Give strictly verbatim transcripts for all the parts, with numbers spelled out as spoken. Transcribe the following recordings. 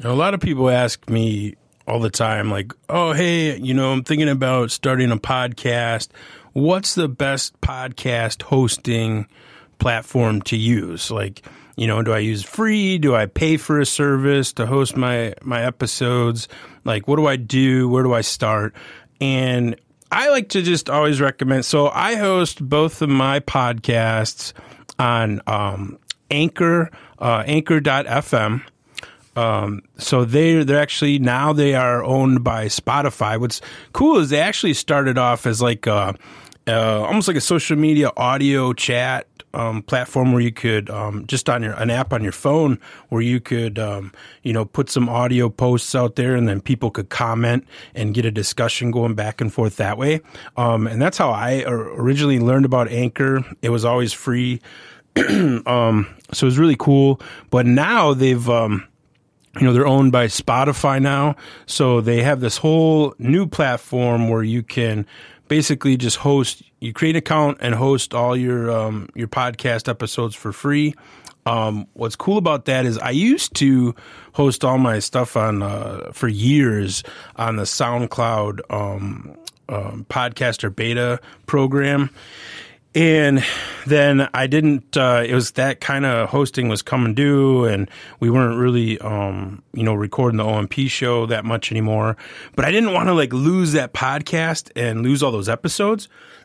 A lot of people ask me all the time, like, oh, hey, you know, I'm thinking about starting a podcast. What's the best podcast hosting platform to use? Like, you know, do I use free? Do I pay for a service to host my, my episodes? Like, what do I do? Where do I start? And I like to just always recommend. So I host both of my podcasts on um, Anchor, uh, anchor dot f m. Um, so they, they're actually, now they are owned by Spotify. What's cool is they actually started off as like a, uh, almost like a social media audio chat, um, platform where you could, um, just on your, an app on your phone where you could, um, you know, put some audio posts out there and then people could comment and get a discussion going back and forth that way. Um, and that's how I originally learned about Anchor. It was always free. um, so it was really cool, but now they've, um, you know, they're owned by Spotify now. So they have this whole new platform where you can basically just host, you create an account and host all your, um, your podcast episodes for free. Um, what's cool about that is I used to host all my stuff on, uh, for years on the SoundCloud, um, um, podcaster beta program. And then I didn't, uh, it was that kind of hosting was coming due and we weren't really, um, you know, recording the O M P show that much anymore, but I didn't want to like lose that podcast and lose all those episodes.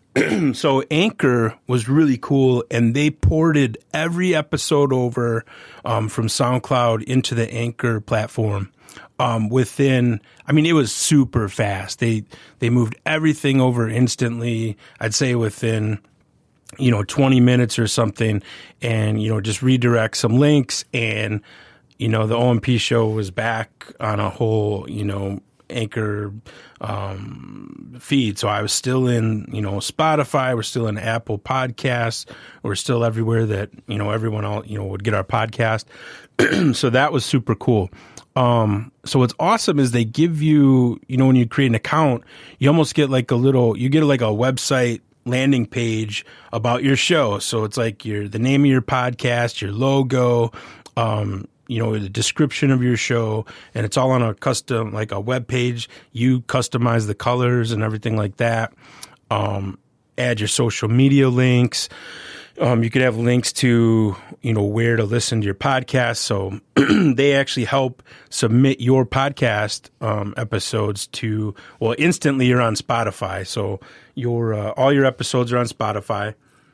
So Anchor was really cool and they ported every episode over, um, from SoundCloud into the Anchor platform. Um, within, I mean, it was super fast. They, they moved everything over instantly. I'd say within, you know, twenty minutes or something, and, you know, just redirect some links and, you know, the O M P show was back on a whole, you know, Anchor, um, feed. So I was still in, you know, Spotify, we're still in Apple Podcasts, we're still everywhere that, you know, everyone all, you know, would get our podcast. So that was super cool. Um, so what's awesome is they give you, you know, when you create an account, you almost get like a little, you get like a website landing page about your show. So it's like your, the name of your podcast, your logo, um, you know, the description of your show, and it's all on a custom, like a web page. You customize the colors and everything like that. Um, add your social media links. Um, you could have links to, you know, where to listen to your podcast. So they actually help submit your podcast, um, episodes to, well, instantly you're on Spotify. So your, uh, all your episodes are on Spotify,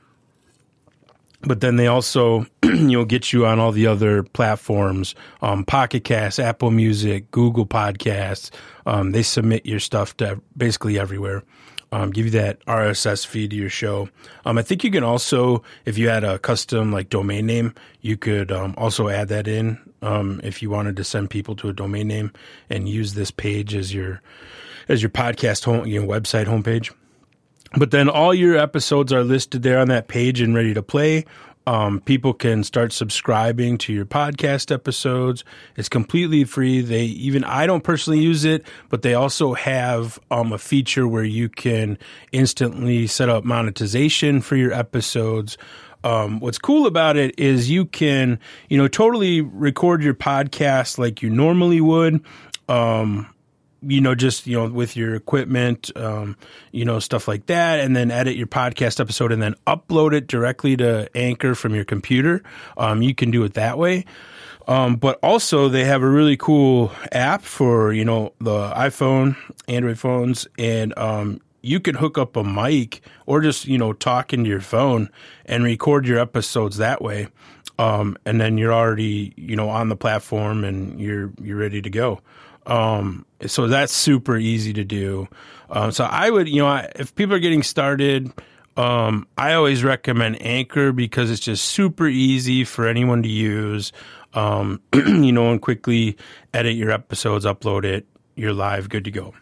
but then they also, you know, get you on all the other platforms, um, Pocket Cast, Apple Music, Google Podcasts. Um, they submit your stuff to basically everywhere. Um, give you that R S S feed to your show. Um, I think you can also, if you had a custom like domain name, you could um, also add that in um, if you wanted to send people to a domain name and use this page as your as your podcast home, you know, website homepage. But then all your episodes are listed there on that page and ready to play. Um, people can start subscribing to your podcast episodes. It's completely free. They even, I don't personally use it, but they also have, um, a feature where you can instantly set up monetization for your episodes. Um, what's cool about it is you can, you know, totally record your podcast like you normally would. Um, you know, just, you know, with your equipment, um, you know, stuff like that, and then edit your podcast episode and then upload it directly to Anchor from your computer. Um, you can do it that way. Um, but also they have a really cool app for, you know, the iPhone, Android phones, and, um, you can hook up a mic or just, you know, talk into your phone and record your episodes that way. Um, and then you're already, you know, on the platform and you're, you're ready to go. Um, so that's super easy to do. Um, so I would, you know, I, if people are getting started, um, I always recommend Anchor because it's just super easy for anyone to use. Um, you know, and quickly edit your episodes, upload it, you're live, good to go.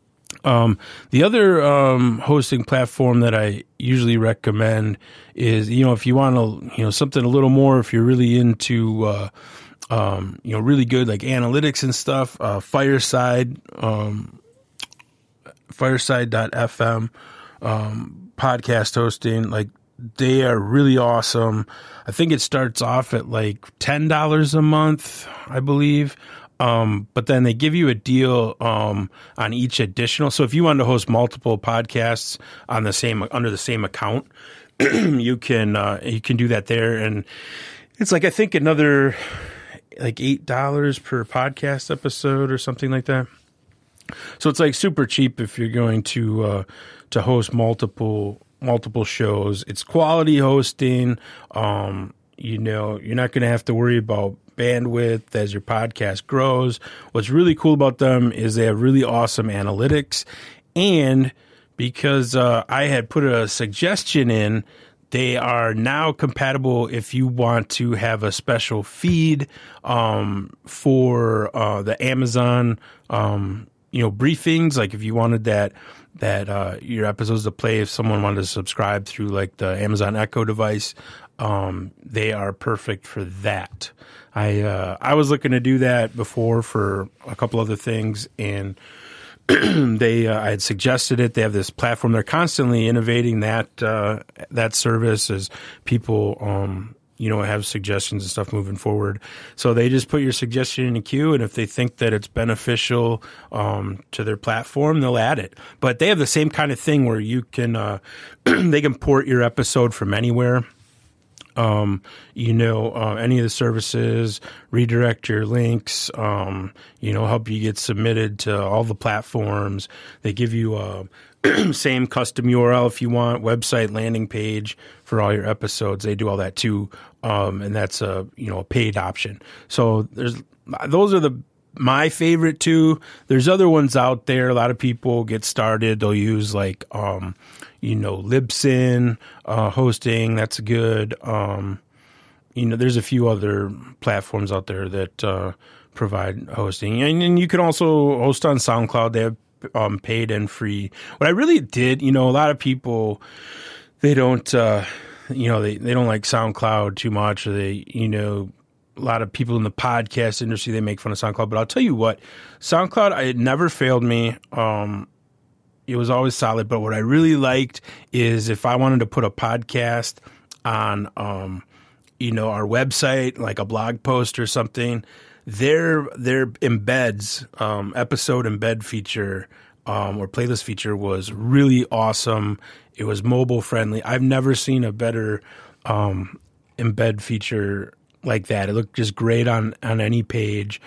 Um, the other, um, hosting platform that I usually recommend is, you know, if you want to, you know, something a little more, if you're really into, uh, Um, you know, really good like analytics and stuff. Uh, Fireside, um, Fireside dot f m, um, podcast hosting. Like they are really awesome. I think it starts off at like ten dollars a month, I believe. Um, but then they give you a deal um, on each additional. So if you wanted to host multiple podcasts on the same under the same account, you can uh, you can do that there, and it's like I think another like eight dollars per podcast episode or something like that. So it's like super cheap if you're going to uh, to host multiple multiple shows. It's quality hosting. Um, you know, you're not going to have to worry about bandwidth as your podcast grows. What's really cool about them is they have really awesome analytics, and because uh, I had put a suggestion in, they are now compatible if you want to have a special feed um, for uh, the Amazon um, you know briefings. Like if you wanted that that uh, your episodes to play if someone wanted to subscribe through like the Amazon Echo device, um, they are perfect for that. I uh, I was looking to do that before for a couple other things, and they uh, I had suggested it. They have this platform. They're constantly innovating that uh, that service as people um, you know have suggestions and stuff moving forward. So they just put your suggestion in a queue, and if they think that it's beneficial um, to their platform, they'll add it. But they have the same kind of thing where you can uh, they can port your episode from anywhere. Um, you know, uh, any of the services, redirect your links, um, you know, help you get submitted to all the platforms. They give you a same custom U R L if you want, website, landing page for all your episodes. They do all that too. Um, and that's a, you know, a paid option. So there's, those are the, my favorite two. There's other ones out there. A lot of people get started. They'll use like, um, you know, Libsyn uh, hosting. That's good. Um, you know, there's a few other platforms out there that uh, provide hosting. And, and you can also host on SoundCloud. They have um, paid and free. What I really did, you know, a lot of people, they don't, uh, you know, they, they don't like SoundCloud too much, or they, you know, a lot of people in the podcast industry, they make fun of SoundCloud. But I'll tell you what, SoundCloud, it never failed me. Um, it was always solid. But what I really liked is if I wanted to put a podcast on, um, you know, our website, like a blog post or something, their their embeds, um, episode embed feature um, or playlist feature was really awesome. It was mobile friendly. I've never seen a better um, embed feature like that. It looked just great on, on any page,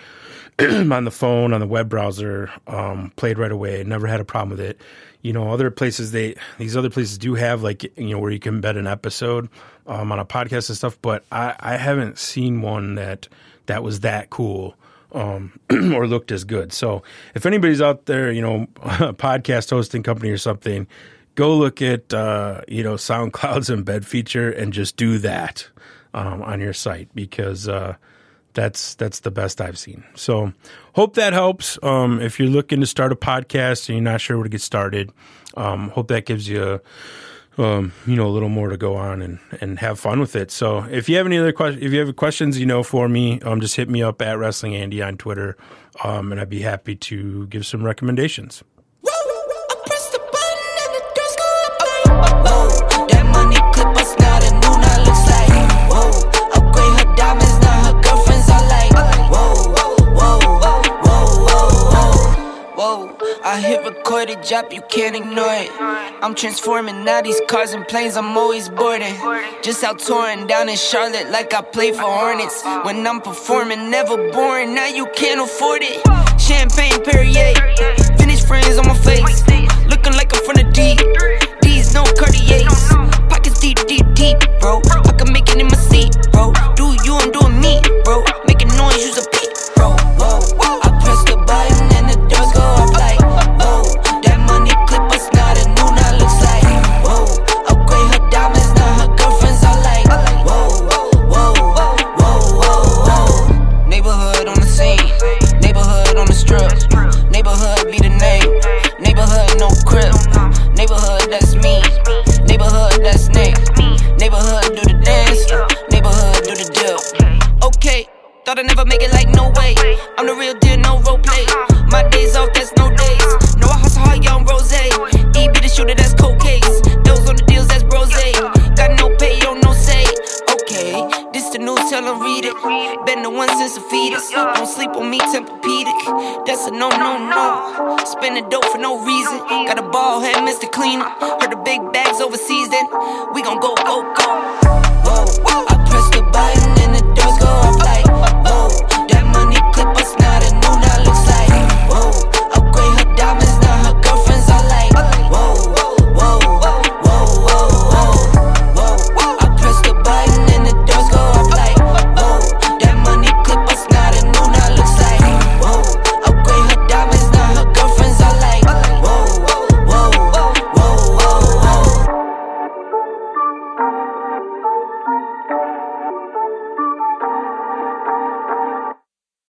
on the phone, on the web browser, um, played right away. Never had a problem with it. You know, other places, they these other places do have like, you know, where you can embed an episode um, on a podcast and stuff, but I, I haven't seen one that that was that cool um, or looked as good. So if anybody's out there, you know, a podcast hosting company or something, go look at, uh, you know, SoundCloud's embed feature and just do that. Um, on your site, because uh, that's that's the best I've seen. So hope that helps. Um, if you're looking to start a podcast and you're not sure where to get started, um, hope that gives you um, you know a little more to go on and, and have fun with it. So if you have any other questions, if you have questions, you know, for me, um, just hit me up at Wrestling Andy on Twitter, um, and I'd be happy to give some recommendations. I hit record a drop, you can't ignore it. I'm transforming now these cars and planes, I'm always boarding. Just out touring down in Charlotte like I play for Hornets. When I'm performing, never boring, now you can't afford it. Champagne Perrier, vintage frames on my face, looking like I'm from the deep. These no Cartiers, pockets deep, deep, deep, bro. I can make it in my seat, bro. Do you, I'm doing me, bro. Making noise, use a peep, bro. Whoa, whoa. I press the button and the doors go up like. Neighborhood Tempur-Pedic. That's a no, no, no. Spending dope for no reason. Got a bald head, Mister Cleaner. Heard the big bags overseas, then we gon' go, go, go. Whoa, I